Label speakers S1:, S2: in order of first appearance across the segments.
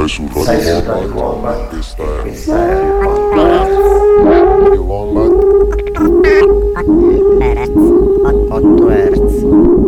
S1: Stai su Radio Wombat, questa è Radio Wombat 8 Hz.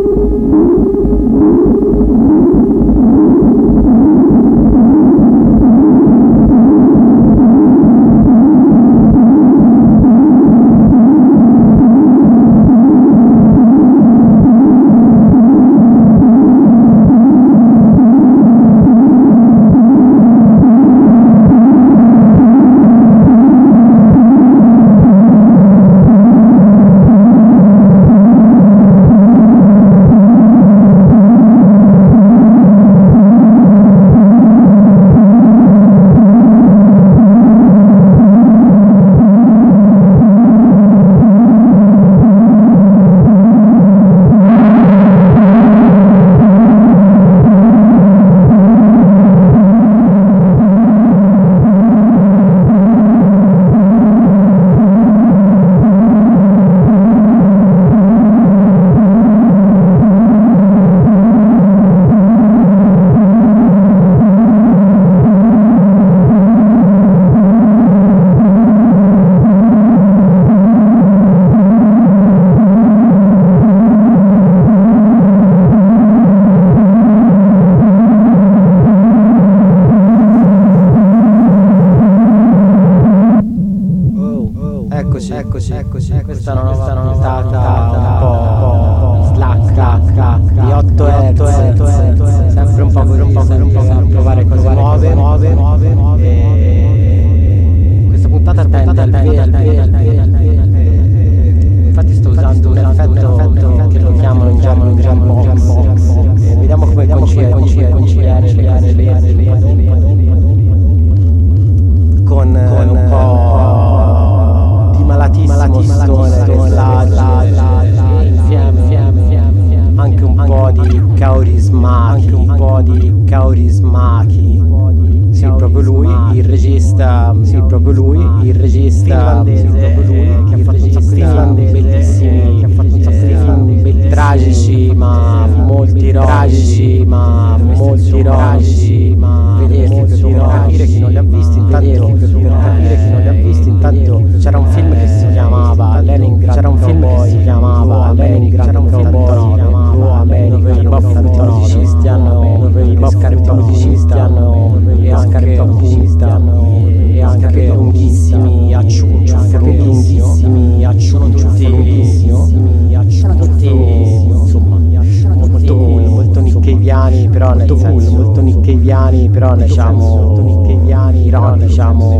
S1: Eccoci, questa è una nuova puntata un po' slack di 8 Hz, sempre un po' per provare cose nuove. E questa puntata tende al infatti sto usando un effetto che lo chiamano in Jambox, e vediamo come conciliare con un po' di malatissimo stone, anche un po' di caurismachi, sì, proprio lui, il regista finlandese, che ha fatto un sacco di film bellissimi, che ha fatto un sacco di film tragici, ma molti ironici, vedete, per capire chi non li ha visti intanto, c'era un film che si chiamava Leningrad, c'era un film che si chiamava Leningrad, dove i musicisti hanno e anche lunghissimi tutti insomma molto niccheiviani, però nel senso molto niccheiviani, però diciamo ironici,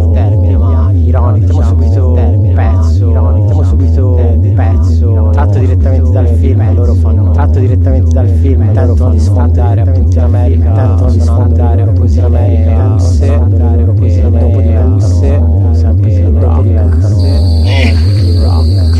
S1: pezzo tratto direttamente dal film. Loro fanno tentano di sfondare appunto in America, tentano di sfondare appunto in America, dopo diventano sempre rock.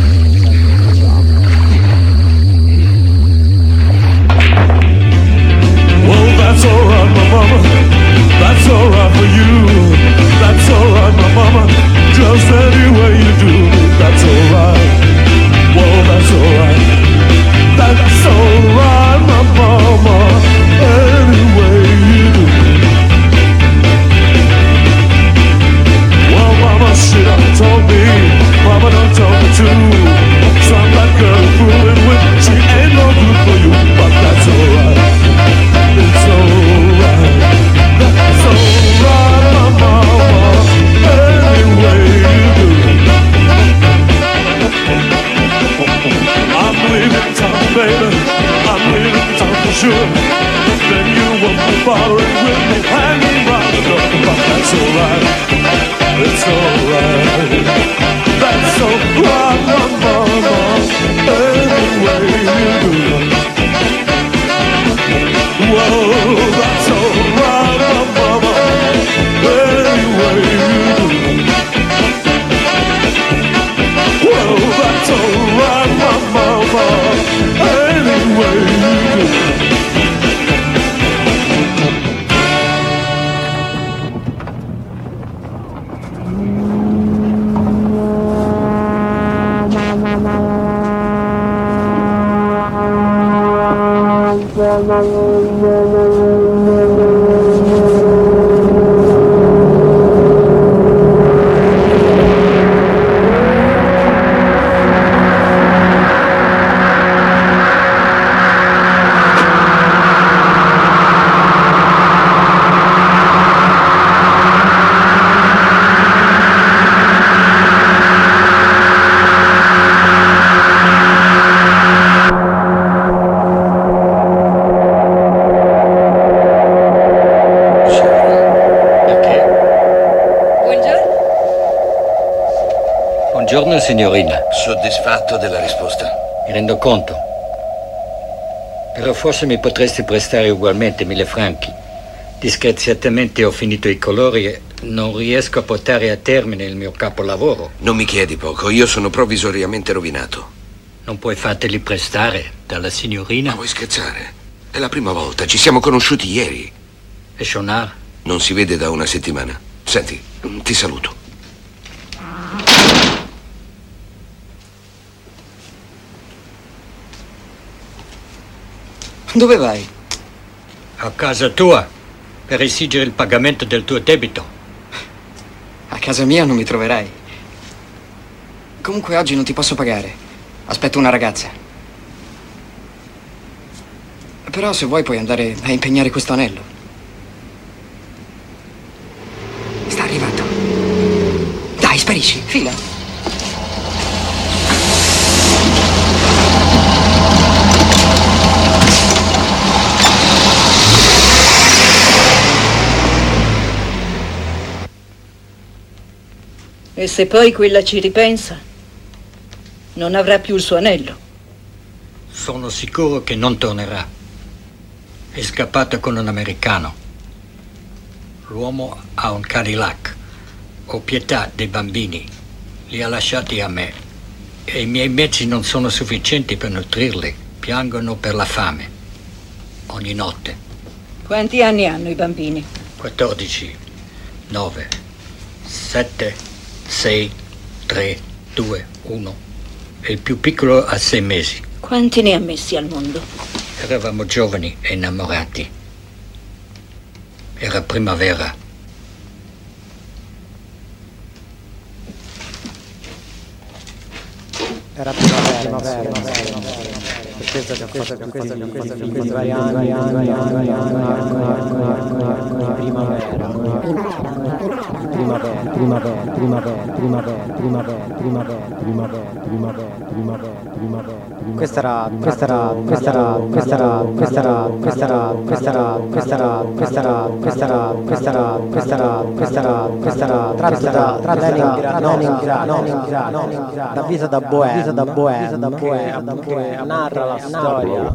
S2: Well, that's alright, my mama. That's alright for you. That's alright, my mama. Just any way you do. That's alright. Well, that's alright. That's alright, my mama. Any way you do. Well, mama, she done told me. Mama done told me too. Some that girl fooling with. She ain't no good for you. But that's alright. It's alright, that's alright, my mama, any way you do. I'm leaving town, baby, I'm leaving town for sure. Then you won't be bothering with me, hanging round the door. But that's alright, it's alright, that's alright, my mama, any way you do. Whoa, that's alright, my mama, any way you do. Whoa, that's alright, my mama, any way you do.
S3: signorina.
S4: Soddisfatto della risposta?
S3: Mi rendo conto. Però forse mi potresti prestare ugualmente 1000 franchi. Disgraziatamente ho finito i colori e non riesco a portare a termine il mio capolavoro.
S4: Non mi chiedi poco, io sono provvisoriamente rovinato.
S3: Non puoi farteli prestare dalla signorina?
S4: Ma vuoi scherzare? È la prima volta, ci siamo conosciuti ieri.
S3: E Shonar?
S4: Non si vede da una settimana. Senti, ti saluto.
S5: Dove vai?
S3: A casa tua, per esigere il pagamento del tuo debito.
S5: A casa mia non mi troverai. Comunque oggi non ti posso pagare. Aspetto una ragazza. Però se vuoi puoi andare a impegnare questo anello. Sta arrivando. Dai, sparisci, fila.
S6: E se poi quella ci ripensa, non avrà più il suo anello.
S3: Sono sicuro che non tornerà. È scappata con un americano. L'uomo ha un Cadillac. Ho pietà dei bambini. Li ha lasciati a me. E i miei mezzi non sono sufficienti per nutrirli. Piangono per la fame. Ogni notte.
S6: Quanti anni hanno i bambini?
S3: 14, 9, 7, 6, 3, 2, 1. E il più piccolo ha 6 mesi.
S6: Quanti ne ha messi al mondo?
S3: Eravamo giovani e innamorati. Era primavera.
S1: Era primavera. Per questo che ho fatto questi vari anni, Questa era tratta da Vita da Bohème, che narra la storia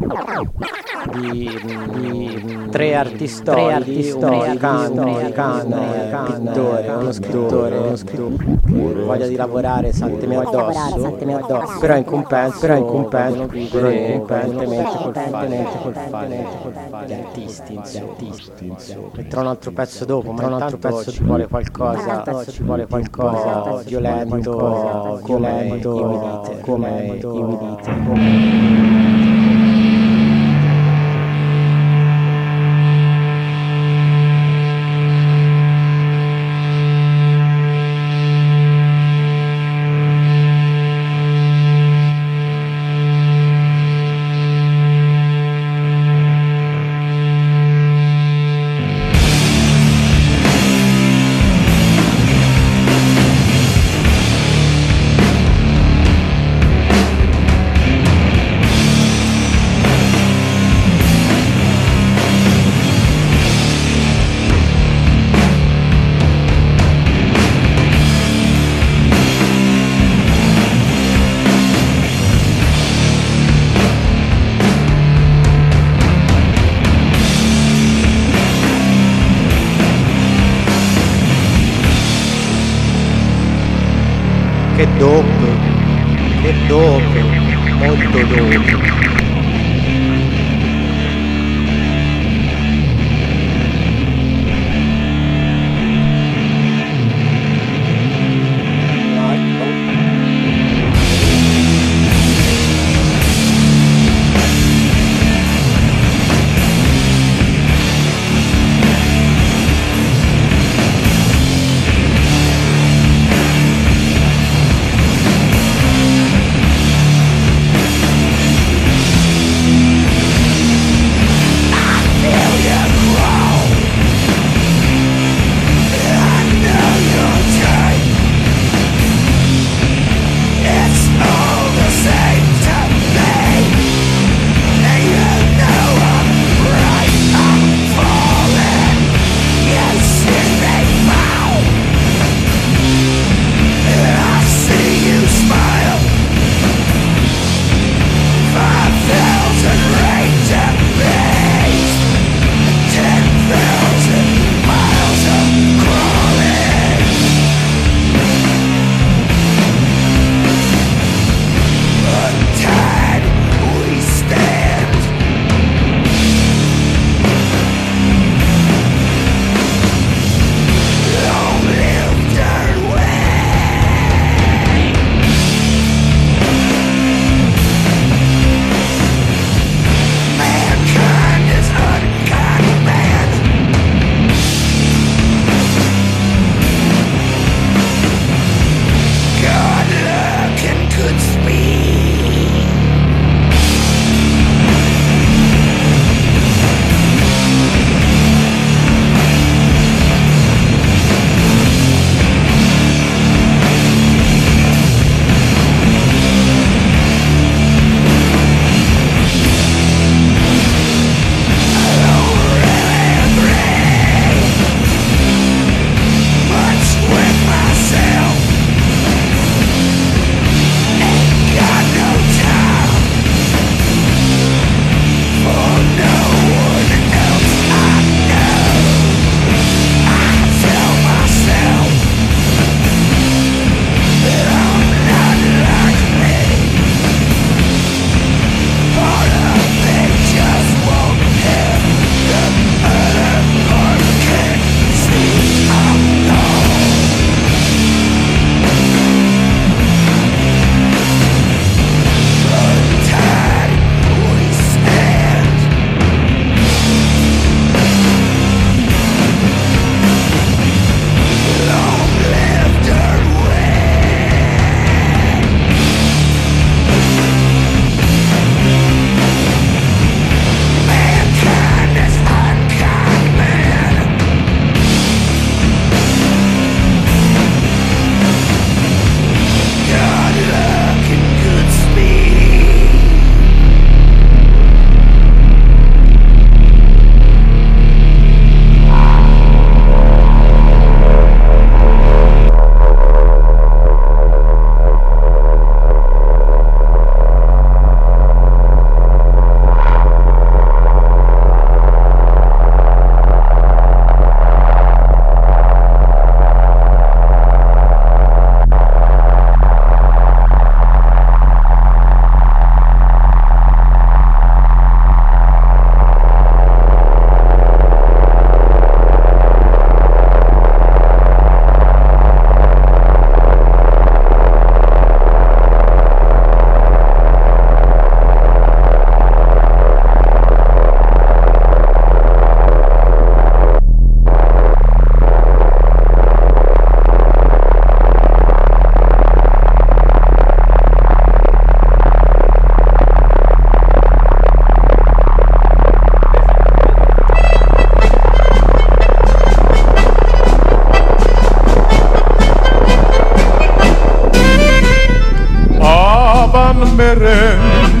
S1: di tre artistoidi, uno pittore, uno scrittore, voglia di lavorare saltemi addosso, però in compenso col fare gli artisti, metterò un altro pezzo dopo, ma intanto ci vuole qualcosa violento, come i Midite. Che dopo, molto dopo.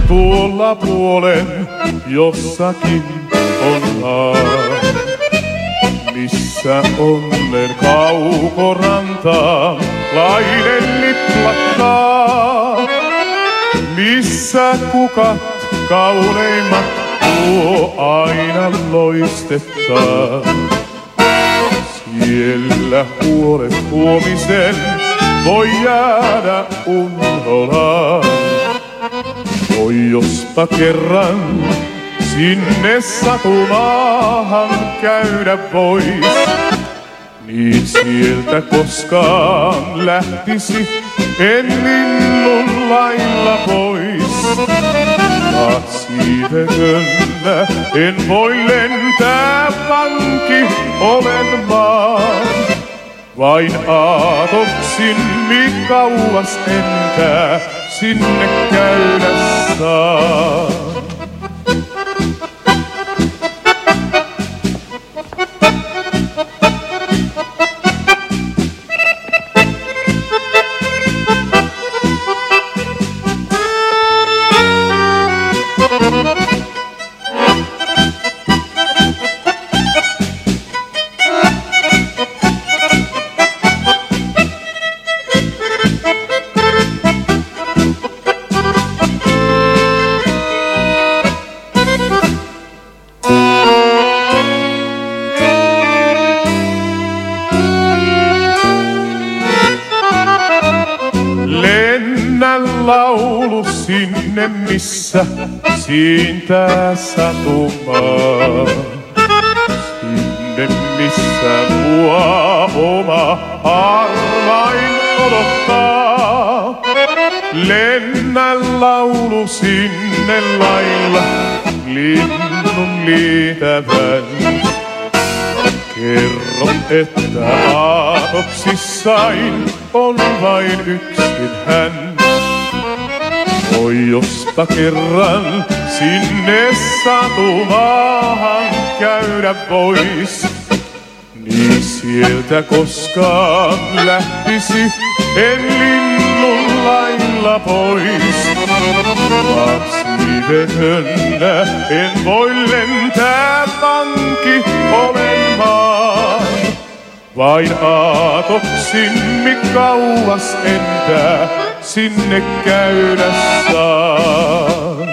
S2: tuolla puolen jossakin on maa, missä onnen kaukorantaan lainen liplakkaa, missä kukat kauneimmat tuo aina loistettaa. Siellä huolet huomisen voi jäädä unholaan. Voi jospa kerran sinne satumaahan käydä vois, niin sieltä koskaan lähtisi en linnun lailla pois. Siiveköllä en voi lentää vanki olen maan, vain aatoksin kauas entää sinne käydä saa. Laulu sinne, missä siintää satumaa. Sinne, missä mua oma arvain odottaa. Lennä laulu sinne lailla linnun liitävän. Kerro, että aatoksissain on vain yksin hän. Oi jospa kerran sinne satumaahan käydä vois, niin sieltä koskaan lähtisi en linnun lailla pois. Lapsivetönä en voi lentää vanki olen maan, vain aatoksin kauas entää sinne käydä saan.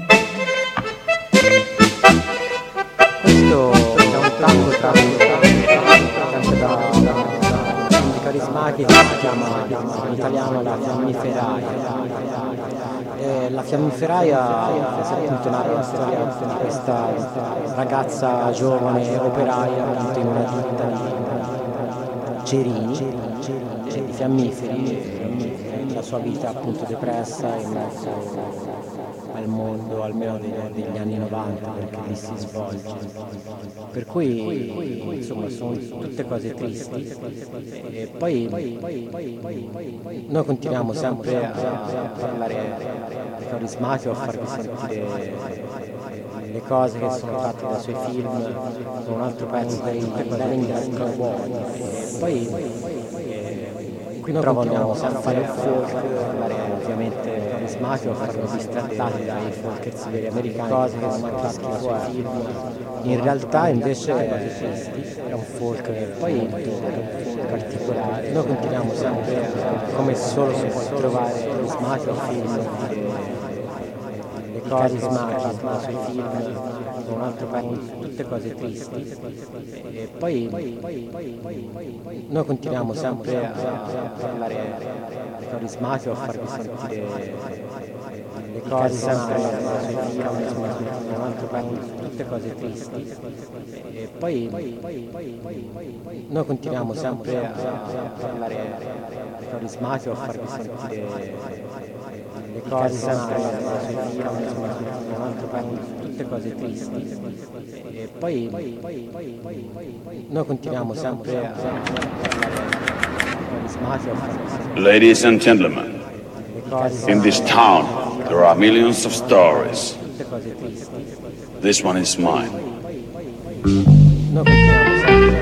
S1: Questo è un tango tratto da carismatico, si chiama in italiano La Fiammiferaia. La Fiammiferaia appunto narra la storia di questa ragazza giovane operaia in una ditta di cerini, di fiammiferi. La sua vita appunto depressa in mezzo al mondo, almeno degli anni 90, perché lì si svolge. Per cui insomma sono tutte cose tristi. E poi noi continuiamo sempre a parlare carismatico, a farvi sentire le cose che sono fatte dai suoi film, con un altro pezzo dei Leningrad Cowboy. Poi qui noi continuiamo sempre a fare il folk, parlare ovviamente carismatico, a farlo distrattati dai folkers veri americani, cose che sono fatte dai suoi film. In realtà invece è un folk poi particolare. Noi continuiamo sempre, come solo si può trovare carismatico film, le cose carismatiche dai suoi film, con un altro pezzo, tutte cose tristi. E poi noi continuiamo sempre a parlare carismatico, a farvi sentire le cose sempre dai suoi film, con un altro pezzo, tutte cose tristi. E poi noi continuiamo sempre a parlare carismatico, a farvi sentire le cose sempre dai suoi film, con un altro pezzo, tutte cose tristi. E poi noi continuiamo sempre a parlare carismatico, a farvi sentire.
S7: Ladies and gentlemen, in this town there are millions of stories. This one is mine.
S1: Noi continuiamo sempre.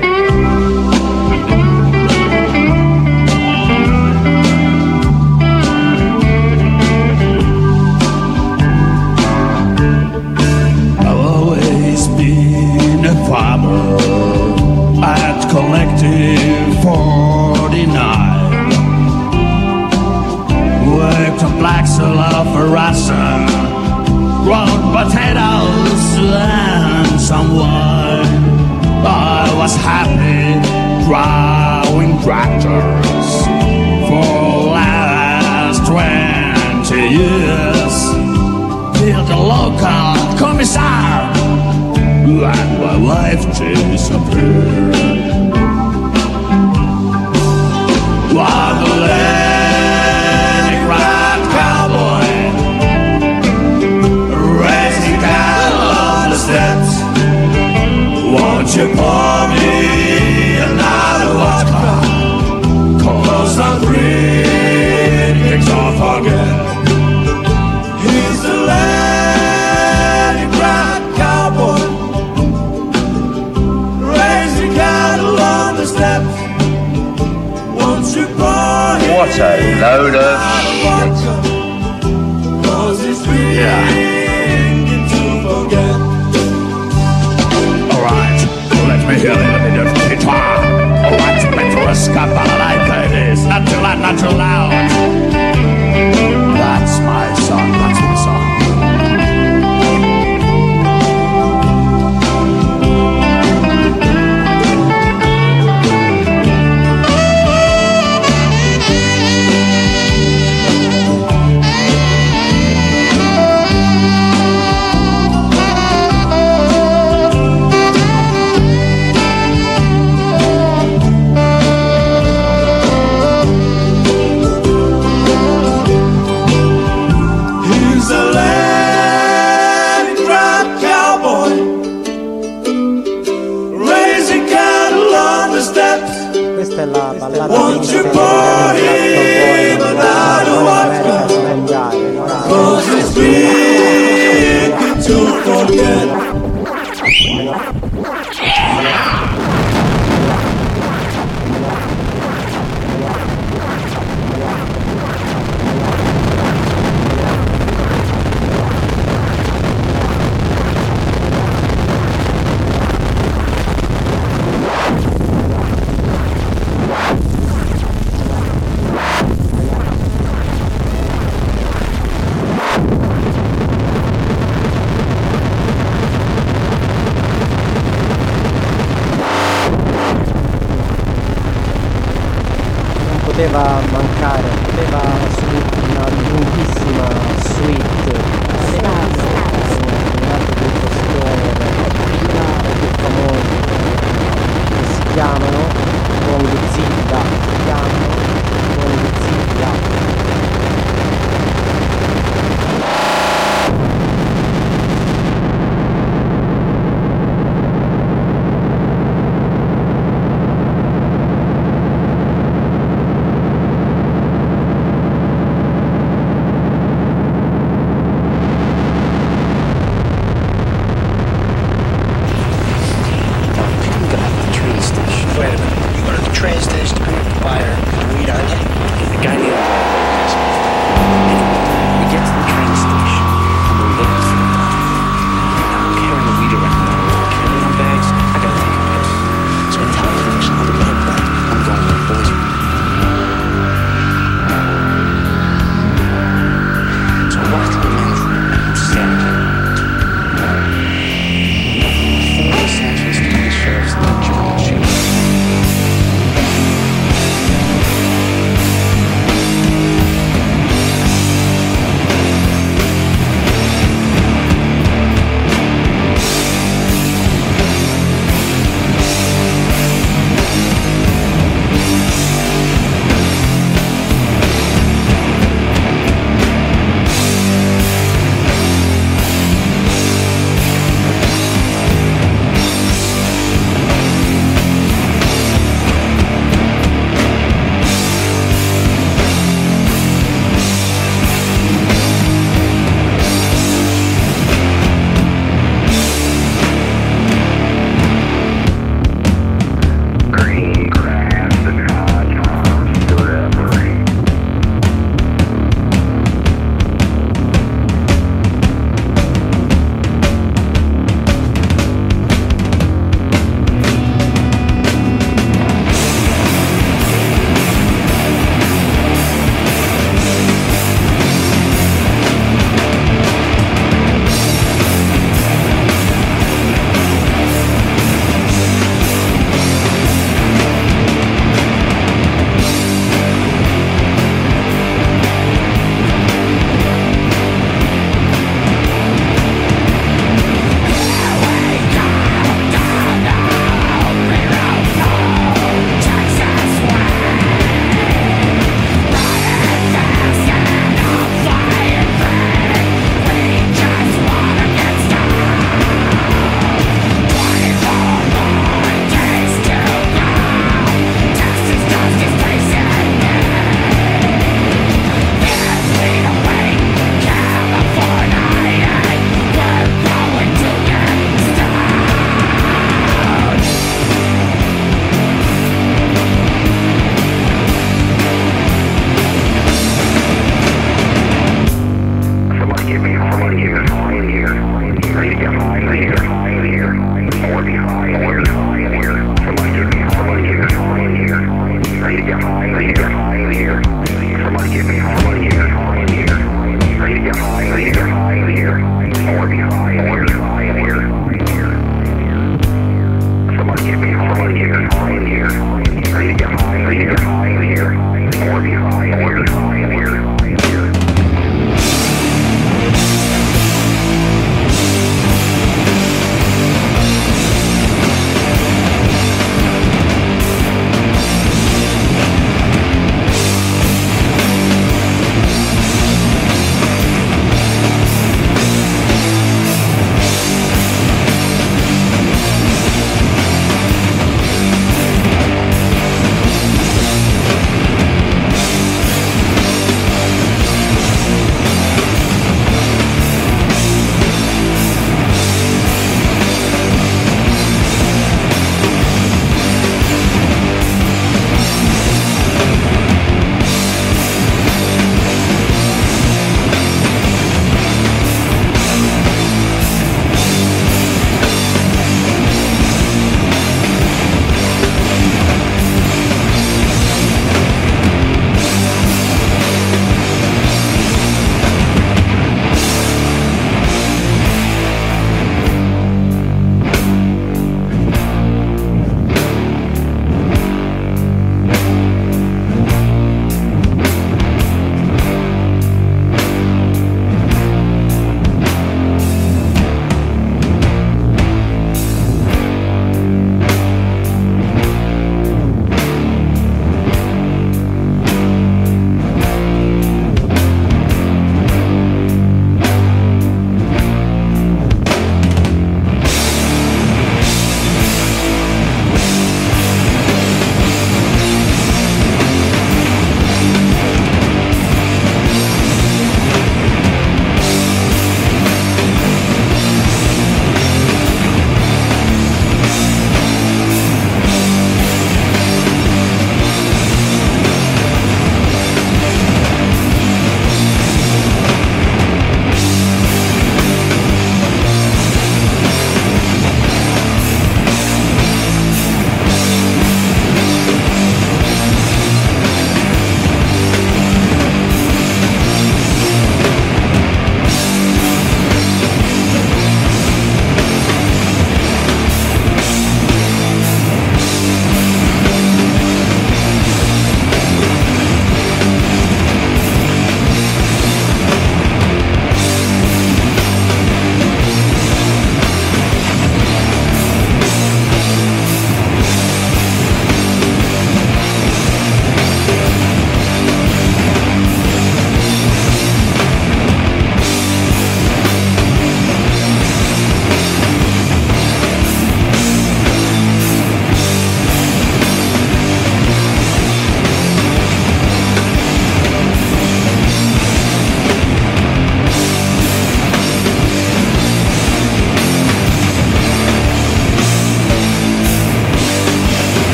S2: potatoes and some wine. I was happy growing tractors for the last 20 years. Till the local commissar and my wife disappeared. While the Leningrad cowboy racing cattle on the steppes. Won't you pour me another vodka? 'Cause I'm drinking so forget. He's the Leningrad cowboy racing cattle on the steppes. Won't you pour him
S7: What a load of
S2: vodka? 'Cause he's drinking to forget. Alright, let me hear a little bit of guitar. Alright, better a scabala like this. Not too loud, not too loud. That's my song, that's my song.
S1: Questa è la ballata
S2: Won't you pour him another vodka? 'Cause he's drinking to forget.
S1: poteva mancare, poteva una lunghissima suite più famosi che si chiamano Gongzilla,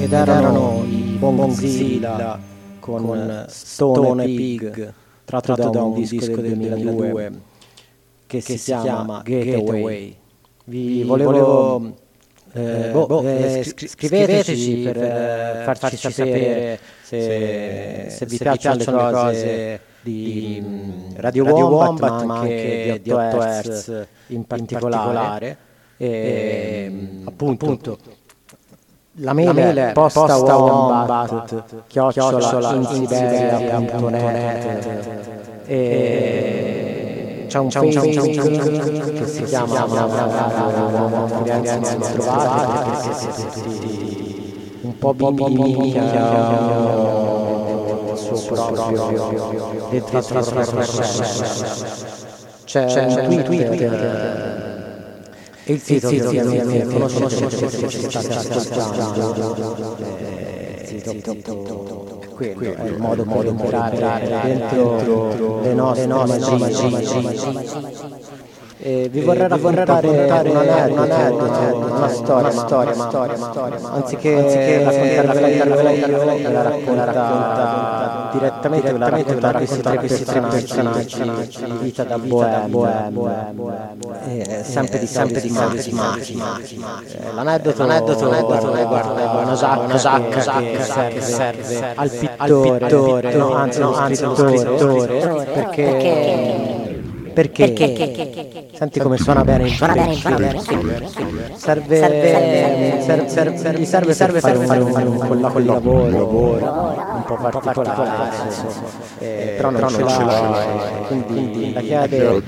S1: ed erano i Bonzilla con Stone Pig, tratto da un disco del 2002 che si chiama Getaway. Vi volevo scriveteci per farci sapere se vi piacciono le cose di Radio Wombat, ma anche di 8 Hz in particolare. Appunto la mail è postawombat@insiberia.net e c'è un Facebook che si chiama trovate perché siete tutti un po' bimbi che hanno il suo proprio dentro c'è un Twitter e il sito che ovviamente conoscete se state ascoltando. Quello è il modo per entrare dentro le nostre magie. Vi vorrei raccontare un aneddoto, una storia, anziché raccontarla io, ve la racconta direttamente, ve la racconta questi tre personaggi di vita da bohème, sempre di macchina. L'aneddoto riguarda una giacca che serve al pittore, anzi allo scrittore, perché senti come suona bene il serve per fare un lavoro un po' particolare, però non ce l'ha, quindi la chiede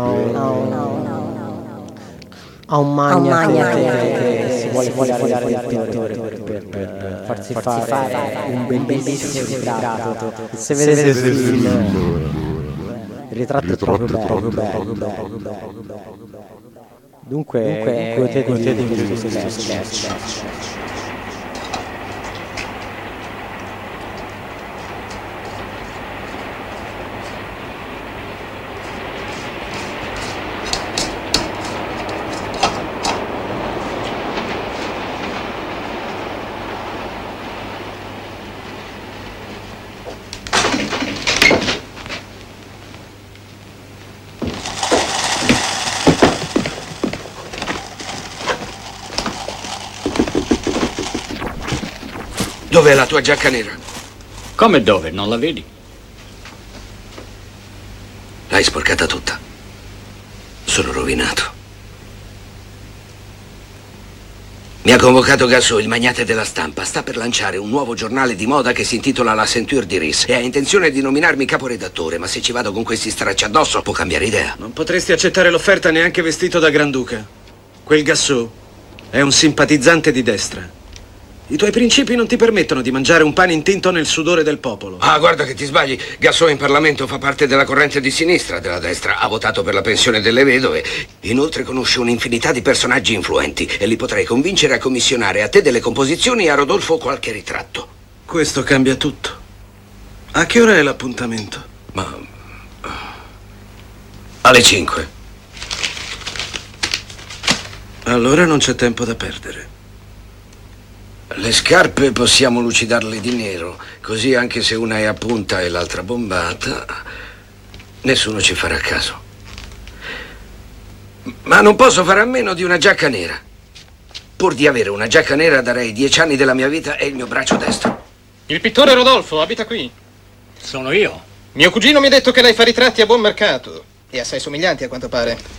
S1: a un magna che si vuole fregare il pittore per farsi fare un bellissimo ritratto. Se vedete il film, il ritratto è proprio bello. Dunque godetevi questo sketch.
S4: Dov'è la tua giacca nera?
S3: Come dove? Non la vedi?
S4: L'hai sporcata tutta. Sono rovinato. Mi ha convocato Gassot, il magnate della stampa. Sta per lanciare un nuovo giornale di moda che si intitola La Ceinture d'Iris e ha intenzione di nominarmi caporedattore, ma se ci vado con questi stracci addosso può cambiare idea.
S8: Non potresti accettare l'offerta neanche vestito da Granduca. Quel Gassot è un simpatizzante di destra. I tuoi principi non ti permettono di mangiare un pane intinto nel sudore del popolo.
S4: Ah, guarda che ti sbagli. Gassot in Parlamento fa parte della corrente di sinistra della destra. Ha votato per la pensione delle vedove. Inoltre conosce un'infinità di personaggi influenti e li potrei convincere a commissionare a te delle composizioni e a Rodolfo qualche ritratto.
S8: Questo cambia tutto. A che ora è l'appuntamento?
S4: Ma... alle 5.
S8: Allora non c'è tempo da perdere.
S4: Le scarpe possiamo lucidarle di nero, così anche se una è a punta e l'altra bombata, nessuno ci farà caso. Ma non posso fare a meno di una giacca nera. Pur di avere una giacca nera darei 10 anni della mia vita e il mio braccio destro.
S9: Il pittore Rodolfo abita qui.
S3: Sono io.
S9: Mio cugino mi ha detto che lei fa ritratti a buon mercato e assai somiglianti a quanto pare.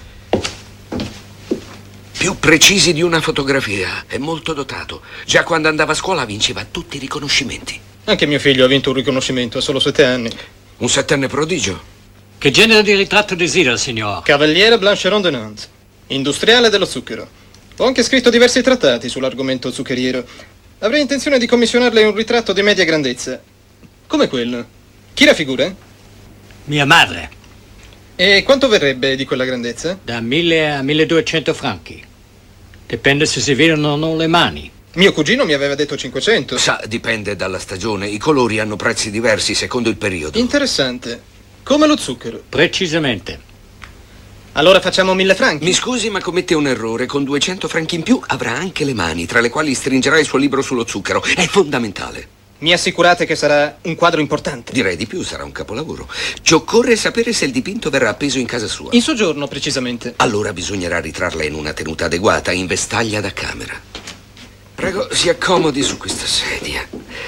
S4: Più precisi di una fotografia. È molto dotato. Già quando andava a scuola vinceva tutti i riconoscimenti.
S9: Anche mio figlio ha vinto un riconoscimento a solo 7 anni.
S4: Un 7enne prodigio.
S3: Che genere di ritratto desidera, signor?
S9: Cavaliere Blancheron de Nantes, industriale dello zucchero. Ho anche scritto diversi trattati sull'argomento zuccheriero. Avrei intenzione di commissionarle un ritratto di media grandezza. Come quello. Chi raffigura?
S3: Mia madre.
S9: E quanto verrebbe di quella grandezza?
S3: Da 1000 a 1200 franchi. Dipende se si vedono o non le mani.
S9: Mio cugino mi aveva detto 500.
S4: Sa, dipende dalla stagione. I colori hanno prezzi diversi secondo il periodo.
S9: Interessante. Come lo zucchero.
S3: Precisamente.
S9: Allora facciamo 1000 franchi.
S4: Mi scusi, ma commette un errore. Con 200 franchi in più avrà anche le mani, tra le quali stringerà il suo libro sullo zucchero. È fondamentale.
S9: Mi assicurate che sarà un quadro importante?
S4: Direi di più, sarà un capolavoro. Ci occorre sapere se il dipinto verrà appeso in casa sua.
S9: In soggiorno, precisamente.
S4: Allora bisognerà ritrarla in una tenuta adeguata, in vestaglia da camera. Prego, si accomodi su questa sedia.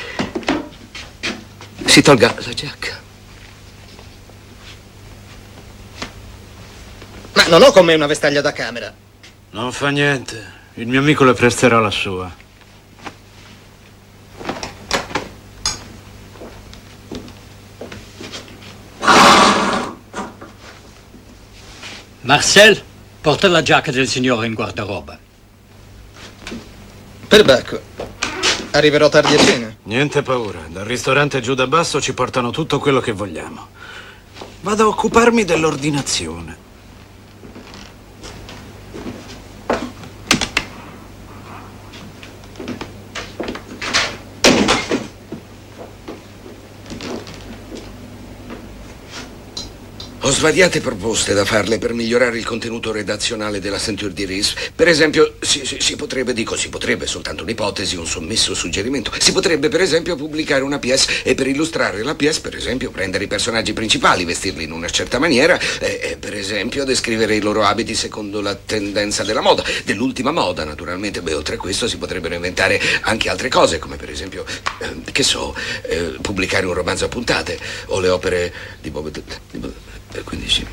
S4: Si tolga la giacca.
S9: Ma non ho con me una vestaglia da camera.
S8: Non fa niente. Il mio amico le presterà la sua.
S3: Marcel, porta la giacca del signore in guardaroba.
S9: Perbacco. Arriverò tardi a cena.
S8: Niente paura. Dal ristorante giù da basso ci portano tutto quello che vogliamo. Vado a occuparmi dell'ordinazione.
S4: Ho svariate proposte da farle per migliorare il contenuto redazionale della Ceinture d'Iris. Per esempio, si potrebbe, soltanto un'ipotesi, un sommesso suggerimento. Si potrebbe, per esempio, pubblicare una pièce e per illustrare la pièce, per esempio, prendere i personaggi principali, vestirli in una certa maniera e per esempio, descrivere i loro abiti secondo la tendenza della moda, dell'ultima moda, naturalmente. Beh, oltre a questo si potrebbero inventare anche altre cose, come per esempio, pubblicare un romanzo a puntate o le opere di Bob... Quindi sì.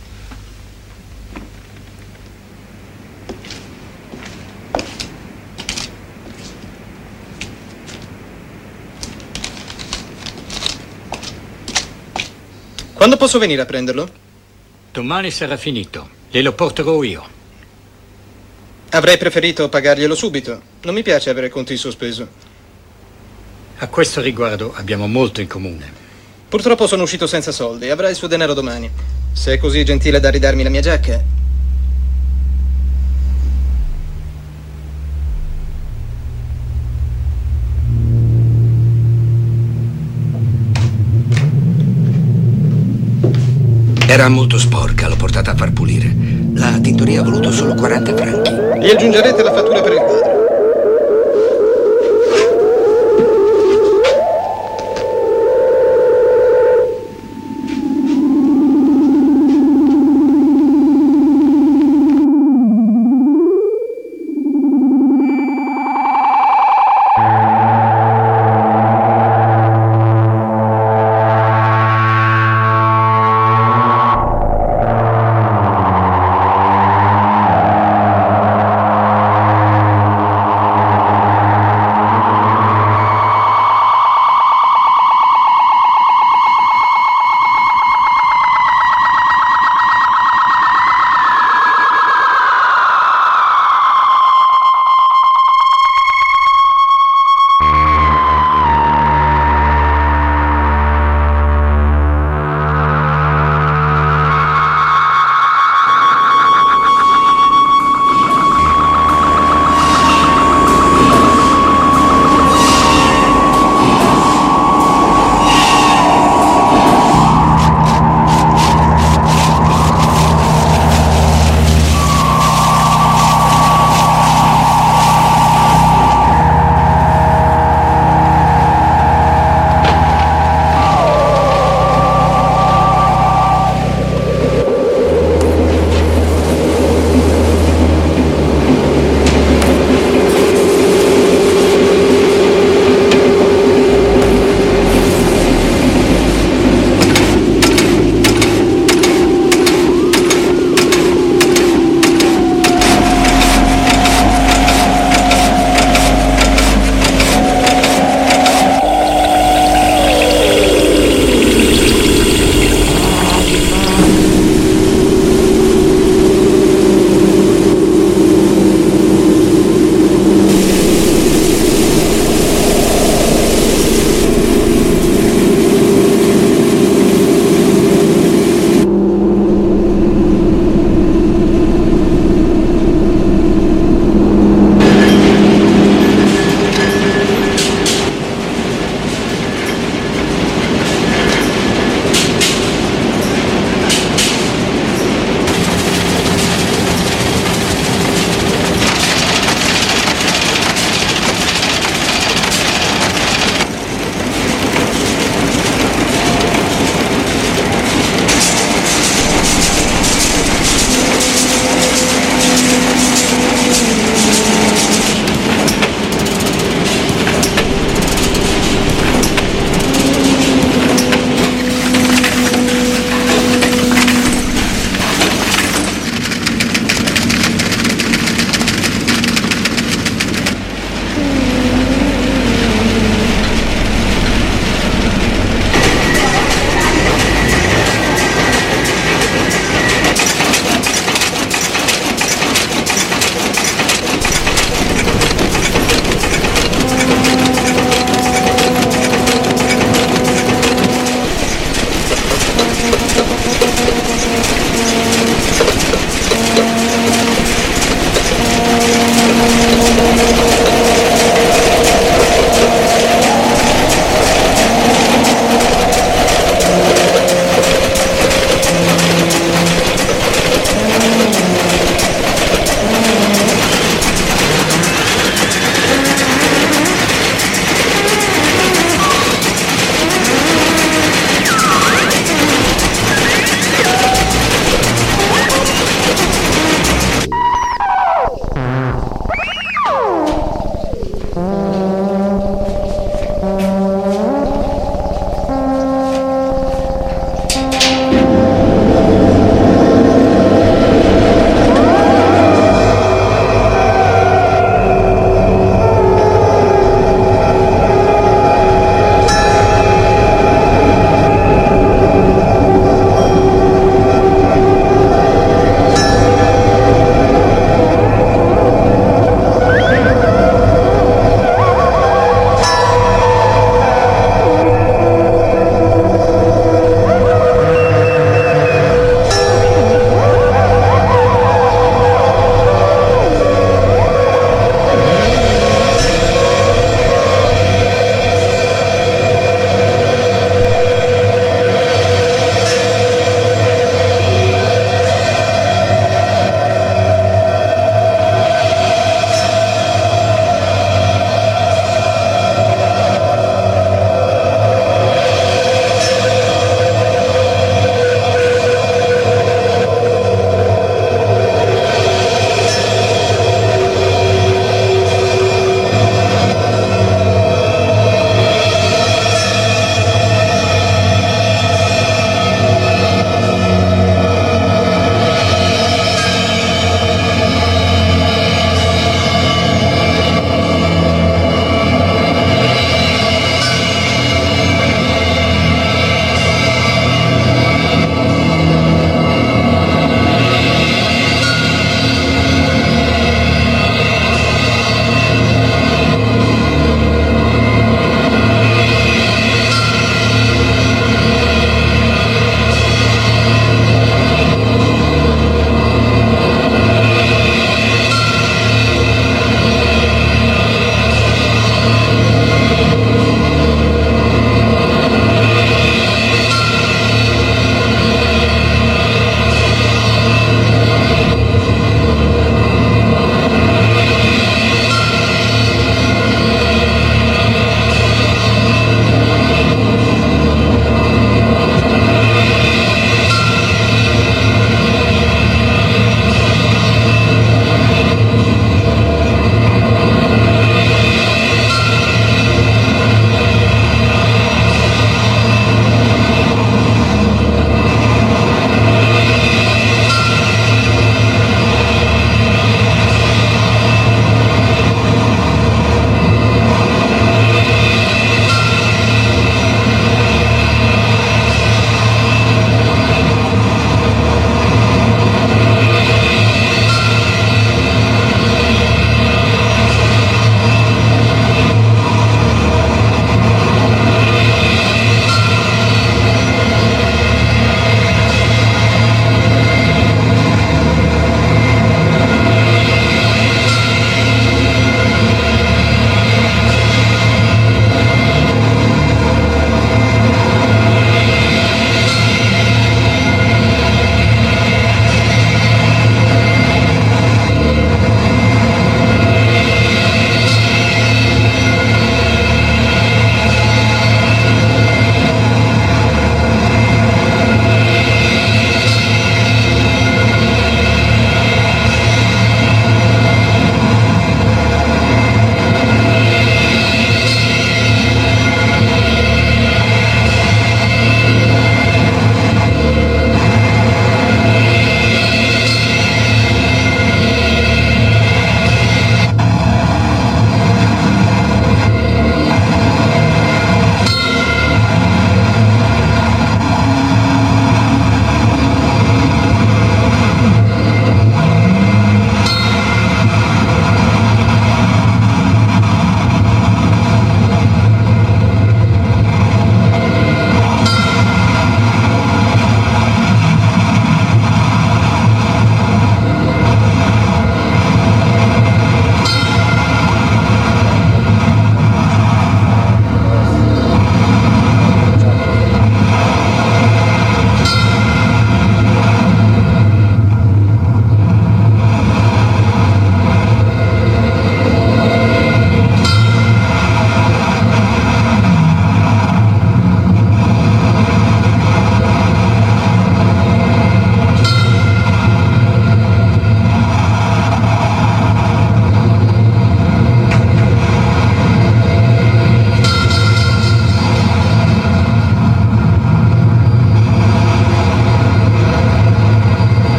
S9: Quando posso venire a prenderlo?
S3: Domani sarà finito. Glielo porterò io.
S9: Avrei preferito pagarglielo subito. Non mi piace avere conti in sospeso.
S3: A questo riguardo abbiamo molto in comune.
S9: Purtroppo sono uscito senza soldi. Avrà il suo denaro domani. Se è così gentile da ridarmi la mia giacca.
S4: Era molto sporca, l'ho portata a far pulire. La tintoria ha voluto solo 40 franchi.
S9: Gli aggiungerete la fattura per il quadro.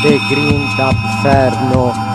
S1: The Green Inferno.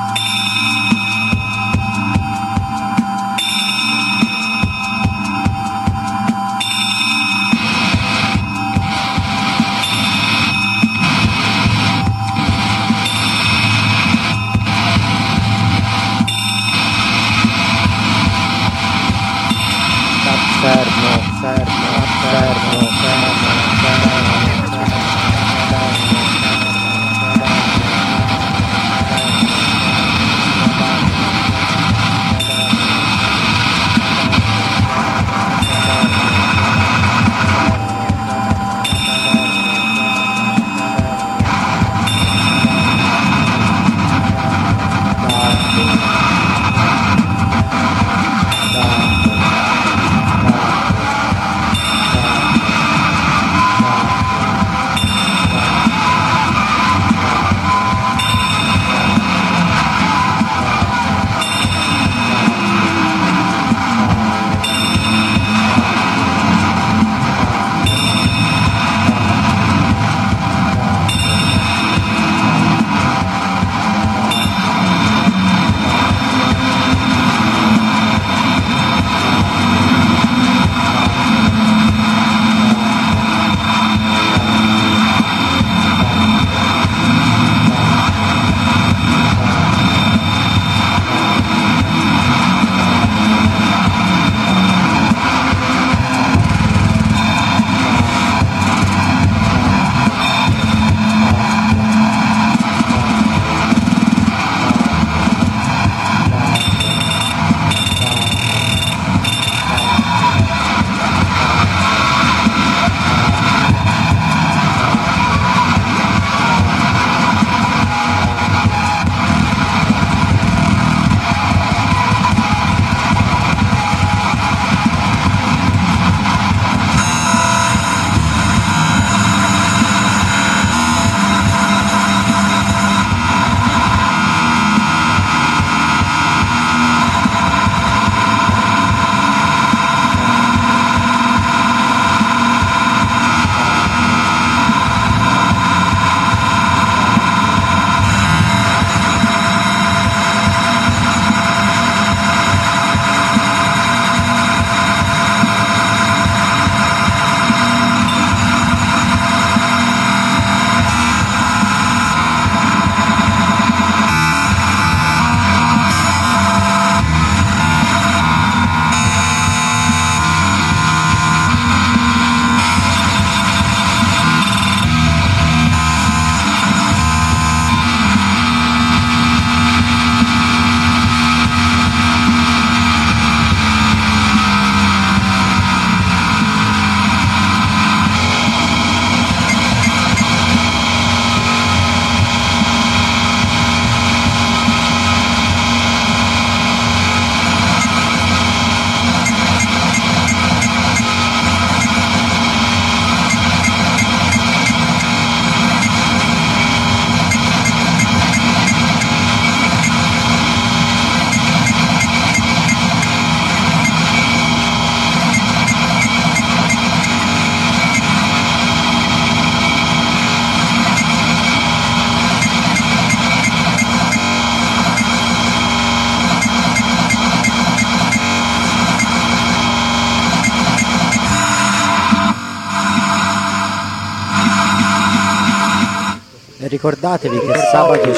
S1: Ricordatevi che sabato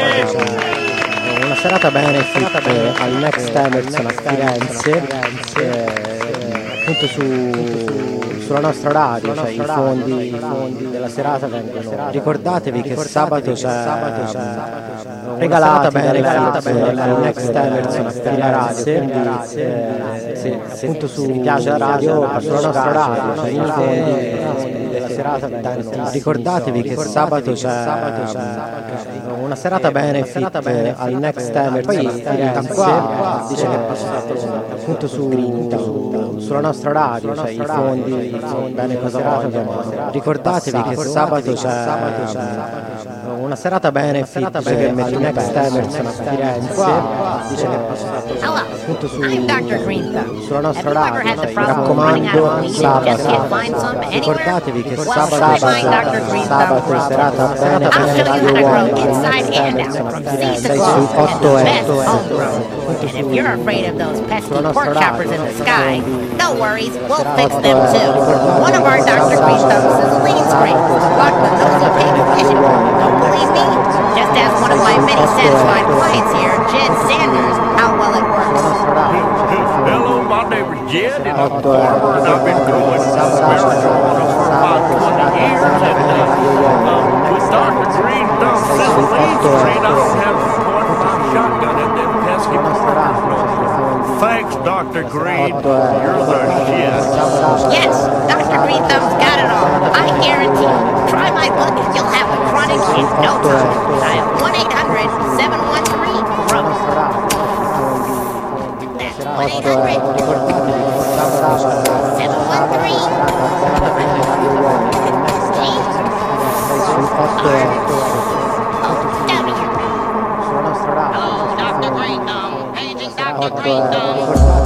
S1: c'è una serata benefit al Next Emerson a Firenze, appunto sulla nostra radio, cioè i fondi della serata vengono. Ricordatevi che sabato c'è regalata benefit al Next Emerson a Firenze, appunto mi piace la radio, sulla nostra radio, cioè i fondi della serata vengono. Ricordatevi che sabato c'è una serata benefit al Next Emerson, poi qua dice che è passato appunto sulla nostra radio, cioè i fondi bene cosa vogliono. Ricordatevi che sabato c'è una serata benefit per Next Emerson a Firenze. Dice che è passato appunto sulla nostra radio. Mi raccomando, sabato, ricordatevi che sabato serata benefit Radio One per Next Emerson a Firenze su 8 euro.
S10: And if you're afraid of those pesky pork choppers in the sky, no worries, we'll fix them too. One of our Dr. Green Thumbs is a lean screen, but the nosy pig vision. Don't believe me? Just ask one of my many satisfied clients here, Jed Sanders, how well it works.
S2: Hello, my name is Jed, and I'm a farmer, and I've been growing marijuana for about 20 years, and with Dr. Green Thumbs and the lean screen, I don't have to point my shotgun at them pesky porkers no more. Thanks, Dr. Green. You're the shit.
S10: Yes, Dr. Green Thumb's got it all. I guarantee. Try my book and you'll have the chronic in no time. Dial 1-800-713-RUM. That's 1-800-713-RUM. Dr. Green Thumb. Paging Dr. Green Thumb.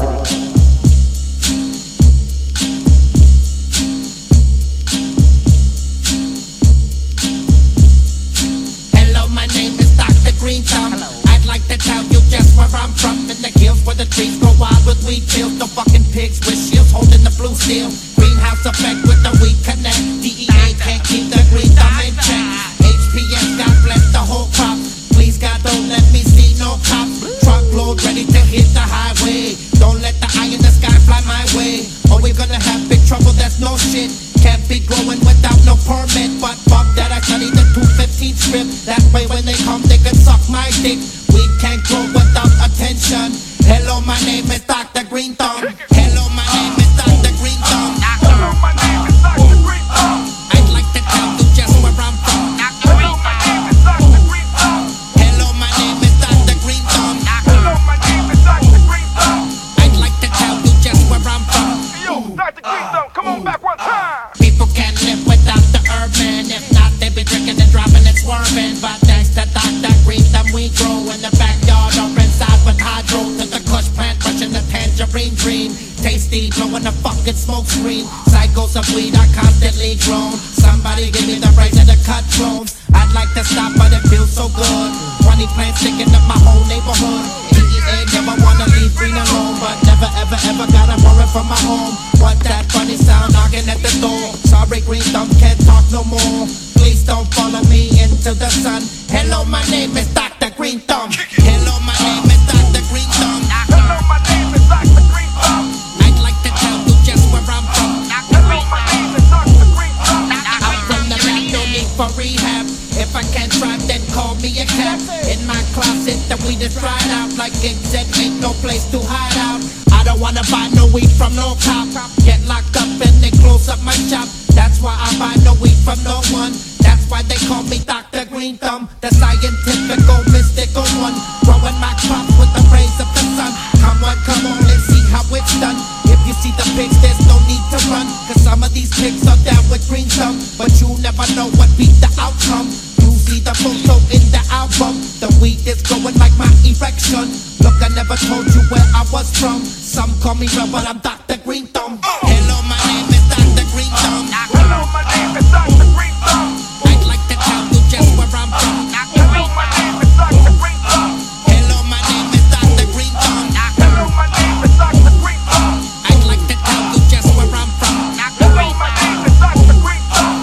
S11: I'd like to tell you just where I'm from. In the hills where the trees grow wild with wheat fields. No fucking pigs with shields holding the blue steel. Greenhouse effect with the weed connect. DEA can't keep the green thumb in check. HPS God bless the whole crop. Please God don't let me see no cops. Truckload ready to hit the highway. Don't let the eye in the sky fly my way. Or we're gonna have big trouble, that's no shit. Can't be growing without no permit. But fuck that, I study the 215 script. That way when they come they can suck my dick. We can't grow without attention. Hello, my name is Dr. Green Thumb. Hello, my name is Dr. Green Thumb. Hello, my name is Dr. Green Thumb. I'd like to tell you just where I'm from. Hello, my name is Dr. Green Thumb. Hello, my name is Dr. Green Thumb. Hello, my name is Dr. Green Thumb. I'd like to tell you just where I'm from. Yo, Dr. Green Thumb, come on back one time. People can't live without the urban. If not, they be drinking and dropping and swerving. But thanks to Dr. Green Thumb, we grow in the backyard or inside with hydro. To the kush plant, brushing the tangerine dream. Tasty, blowing the fucking smoke screen. Cycles of weed are constantly grown. Somebody give me the rights of the cut drones. I'd like to stop, but it feels so good. 20 plants sticking up my whole neighborhood. DEA never wanna leave green alone, but never ever ever gotta worry from my home. What that funny sound knocking at the door? Sorry, Green Thumb can't talk no more. Please don't follow me into the sun. Hello, my name is Dr. Green Thumb. Hello, my name is Dr. Green Thumb. Hello, my name is Dr. Green Thumb. I'd like to tell you just where I'm from. Hello, my name is Dr. Green Thumb. I'm from the lab, no need for rehab. If I can't drive, then call me a cab. In my closet, the weed is dried out. Like it said, ain't no place to hide out. I don't wanna buy no weed from no cop. Get locked up and they close up my shop. That's why I buy no weed from no one. That's why they call me Dr. Green Thumb, the scientifical, mystical one. Growing my crops with the rays of the sun. Come on and see how it's done. If you see the pigs, there's no need to run. Cause some of these pigs are down with Green Thumb. But you never know what be the outcome. You see the photo in the album. The weed is going like my erection. Look, I never told you where I was from. Some call me real, but I'm Dr. Green Thumb. Hello, my name is Dr. Green Thumb. Hello, my name is Dr. Green Thumb. I'd like to tell you just where I'm from. Hello, my name is Dr. Green Thumb. Hello, my name is Dr. Green Thumb. Hello, my name is Dr. Green Thumb. I'd like to tell you just where I'm from. Hello, my name is Dr. Green Thumb.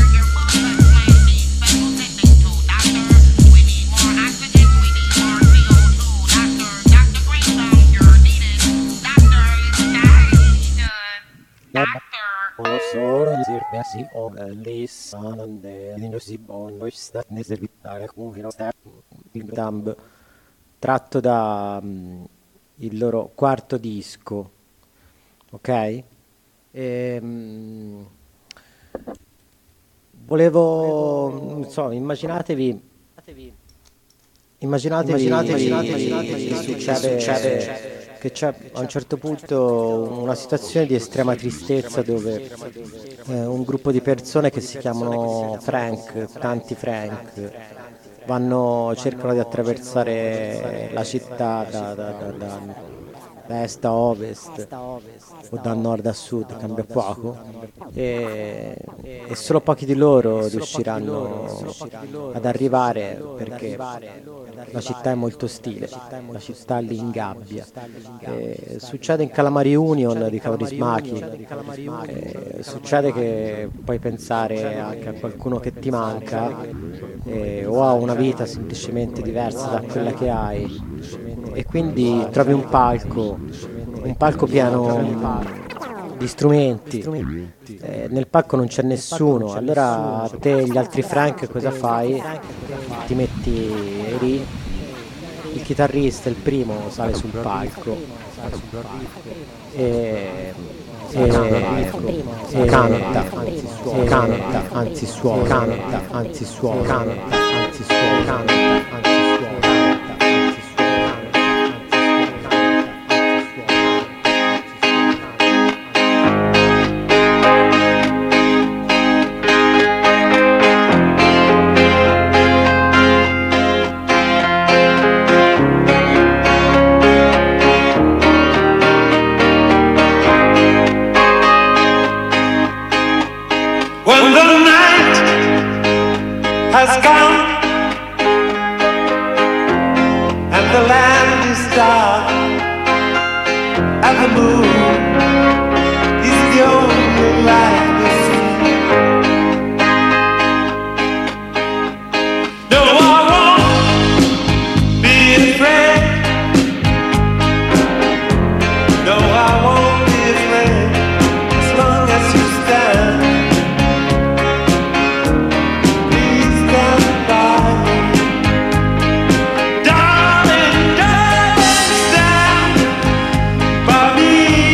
S1: Tratto da il loro quarto disco, ok? Volevo, non so, immaginatevi che succede che c'è a un certo punto una situazione di estrema tristezza dove un gruppo di persone che si chiamano Frank, tanti Frank, cercano di attraversare la città da est a ovest o da nord a sud, cambia poco, e solo pochi di loro riusciranno ad arrivare perché la città è molto ostile, la città li ingabbia. Succede in Calamari Union di Kaurismäki, succede che puoi pensare anche a qualcuno che ti manca o a una vita semplicemente diversa da quella che hai, e quindi trovi un palco pieno di strumenti, nel palco non c'è nessuno, allora te e gli altri Frank cosa fai? Ti metti lì, il chitarrista, il primo, sale sul palco e canta, anzi suona.
S2: When the night has come and the land is dark and the moon is the only light we see. No, I won't be afraid. No, I won't be afraid as long as you stand. Darling, stand by me.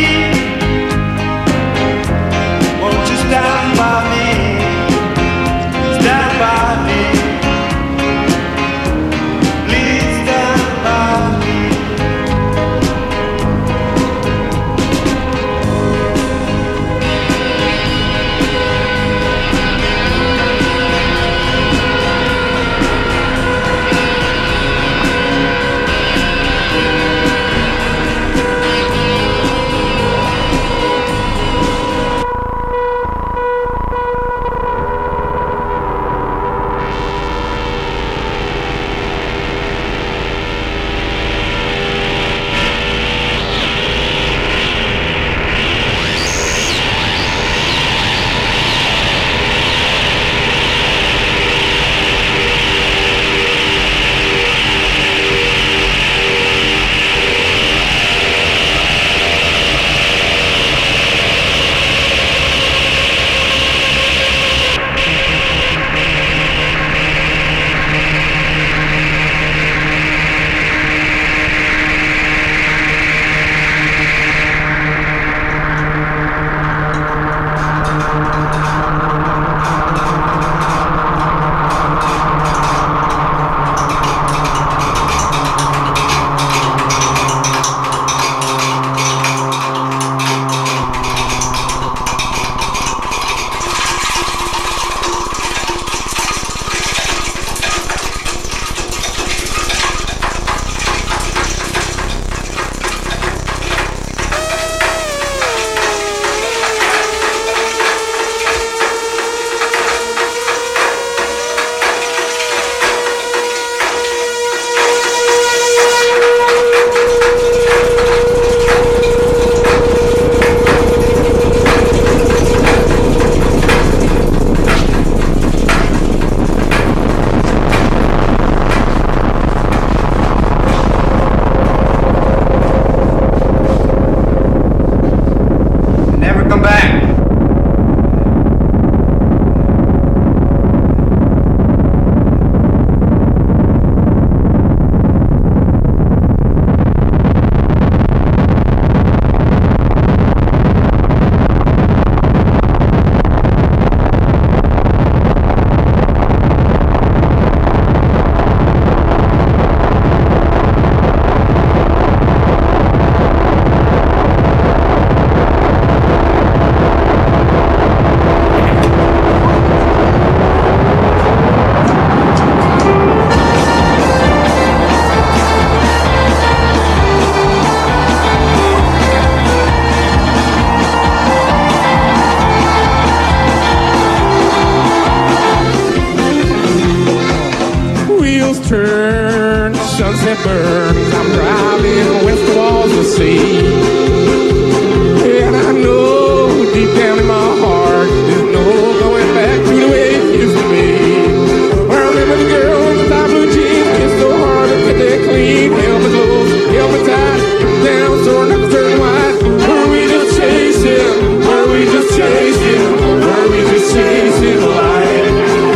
S12: say. And I know deep down in my heart there's no going back to the way it used to be. I remember the girl in the tight blue jeans, kissed so hard to get that clean. Held me close, held me tight, down so her knuckles turned white. Were we just chasing? Were we just chasing? Were we just chasing the light?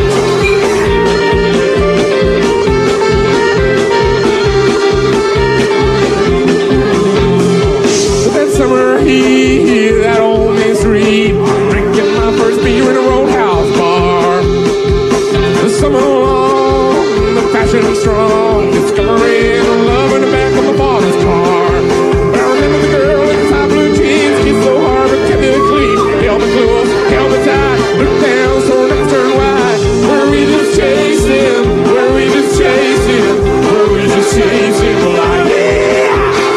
S12: That summer heat, that old Main Street, drinking my first beer in a Roadhouse bar. The summer long, the passion strong, discovering love in the back of my father's car. But I remember the girl in the tight blue jeans, kissed so hard but kept it clean. Held me close, held me tight, looked down so her knuckles turned wide. Were we just chasing? Were we just chasing? Were we just chasing the light? Yeah!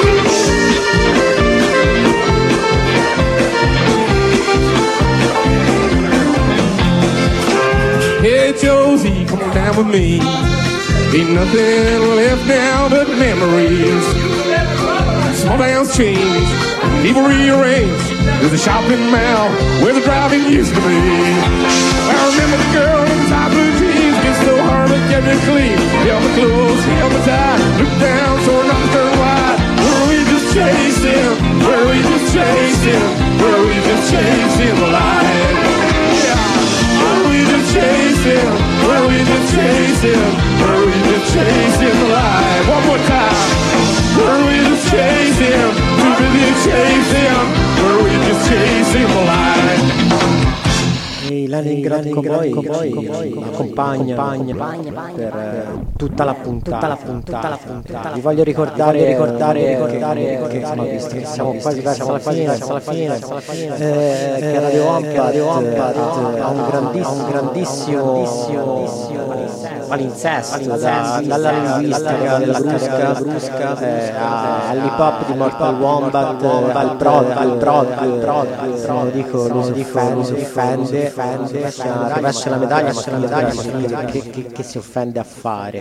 S12: Hey Josie, come on down with me. Ain't nothing left now but memories. Small towns change, people rearrange. There's a shopping mall where the driving used to be. I remember the girl in the tight blue jeans, kissed so hard but kept it clean. Held me close, held me tight, looked down so her knuckles turned wide. Were we just chasing? Were we just chasing? Were we just chasing the light? Were we just chasing? Were we just chasing? Were we just chasing the light? One more time. Were we just chasing? Too busy chasing? Were we just chasing the light?
S1: E i Leningrad Cowboy ci accompagnano per tutta la puntata. Vi voglio ricordare che insomma, visto che siamo quasi verso la fine, che Radio Wombat ha un grandissimo palinsesto dalla linguistica della brusca all'hip hop di Mortal Wombat, al prog, lo dico, lo si offende, rovescia la medaglia, che si offende a fare.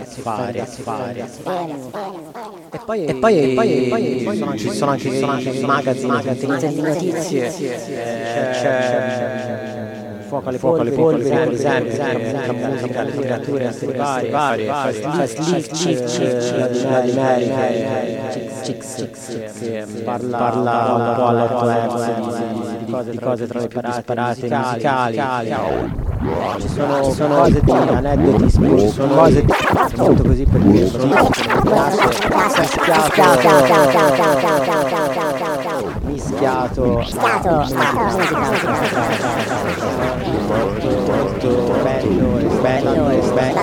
S1: E poi ci sono anche i magazzini di notizie, Fuoco alle polveri, per esempio, musica, letterature varie, Slick di America, parla un po' all'8 di cose tra le disparate musicali. Ci sono cose di aneddoti, ci sono cose molto così perché mischiato molto bello e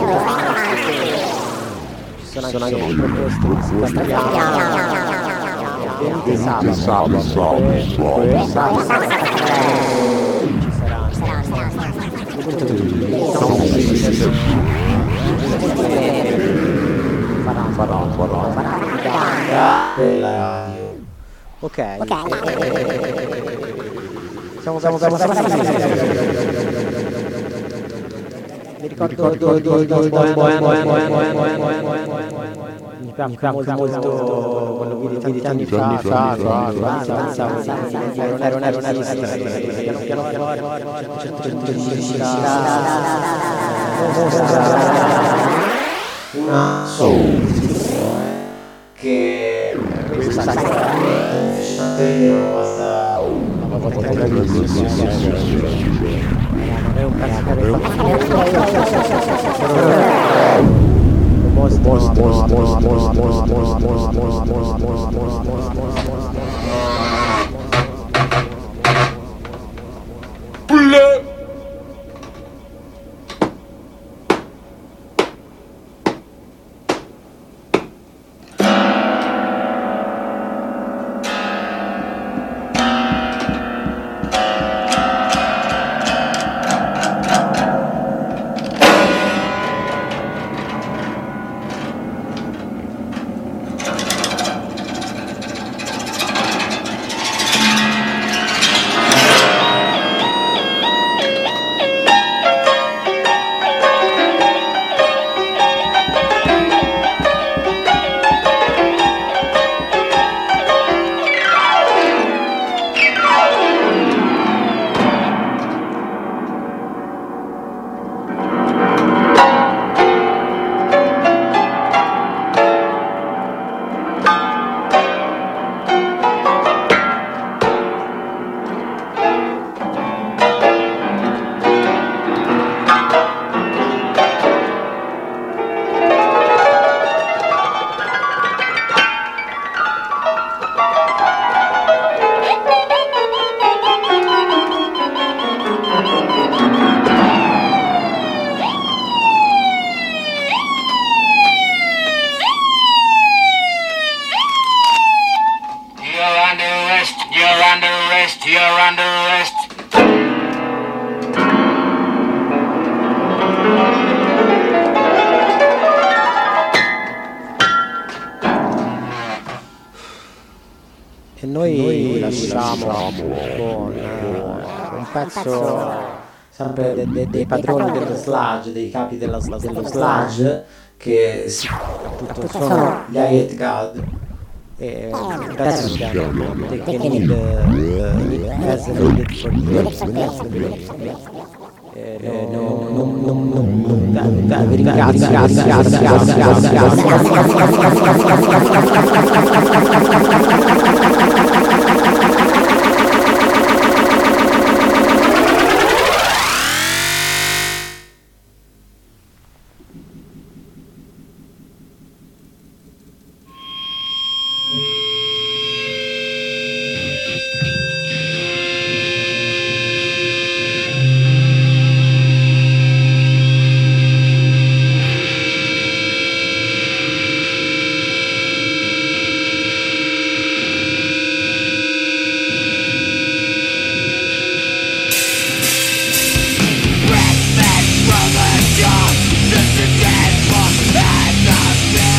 S1: ci sono anche proposte di sabato ok. Siamo mi ricordo mi piace molto quello vidi tanti anni fa ero un artista che è un cominciamo con un pezzo sempre dei padroni dello sludge, dei capi dello sludge, che appunto sono gli Hired God. E il pezzo si chiama Take a Need as Needed for vi ringrazio.
S11: Brother John, this is dead for and nothing.